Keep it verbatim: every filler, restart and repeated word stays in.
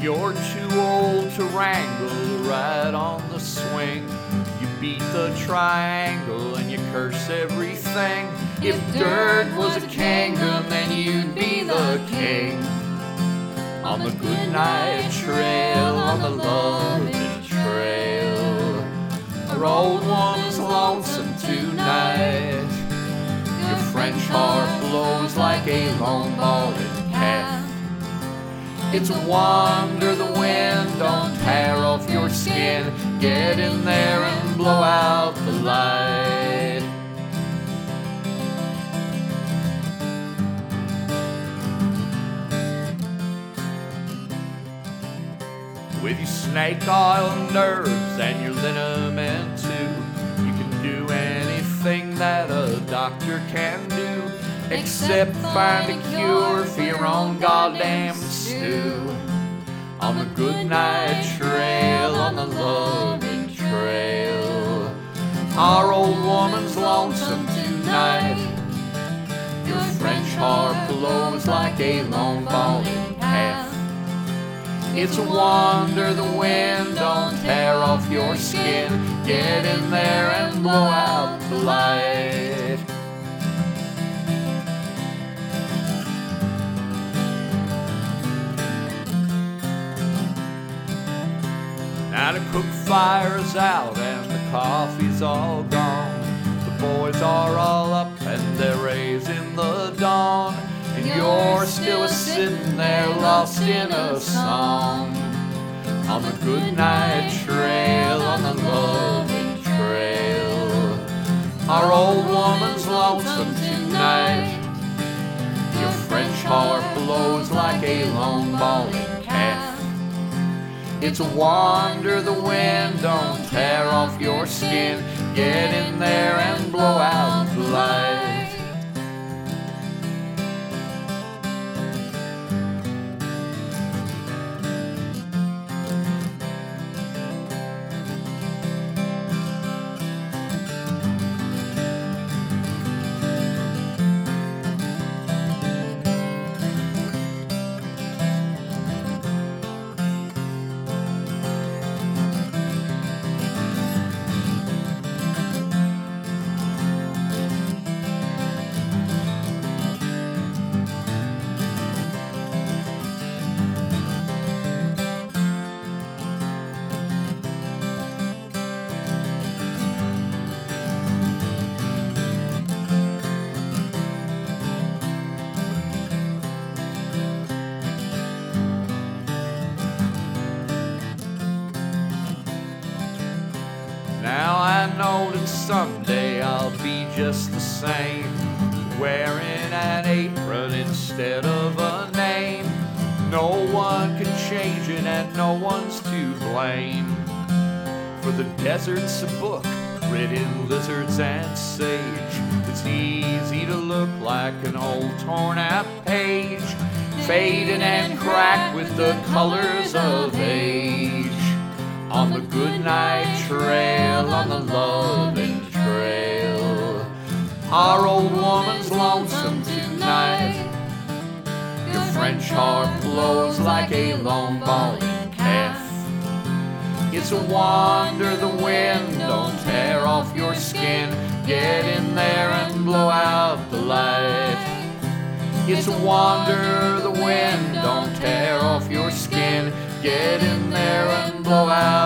you're too old to wrangle right on the swing. You beat the triangle and you curse everything. If dirt was a kingdom, then you'd be the king. On the Goodnight Trail, on the loving trail, our old woman's lonesome tonight. Your French harp blows like a long-balled calf. It's a wonder the wind don't tear off your skin. Get in there and blow out the light. With your snake oil nerves and your liniment too, you can do anything that a doctor can do, except find a cure for your own goddamn stew. On the Goodnight Trail, on the loving trail, our old woman's lonesome tonight. Your French harp blows like a long-balled calf. It's a wonder the wind don't tear off your skin. Get in there and blow out the light. Now the cook fire's out and the coffee's all gone. The boys are all up and they're raising the dawn. And you're still a sitting there lost in a song. On the Goodnight Trail, on the loving trail, our old woman's lonesome tonight. Your French harp blows like a long-balled calf. It's a wonder the wind don't tear off your skin. Get in there and blow out the light. Now I know that someday I'll be just the same, wearing an apron instead of a name. No one can change it and no one's to blame. For the desert's a book, written lizards and sage. It's easy to look like an old torn out page, faded and cracked with the colors of age. On the Goodnight Trail, on the loving trail, our old woman's lonesome tonight. Your French harp blows like a long-balled calf. It's a wonder the wind don't tear off your skin. Get in there and blow out the light. It's a wonder the wind don't tear off your skin. Get in there and blow out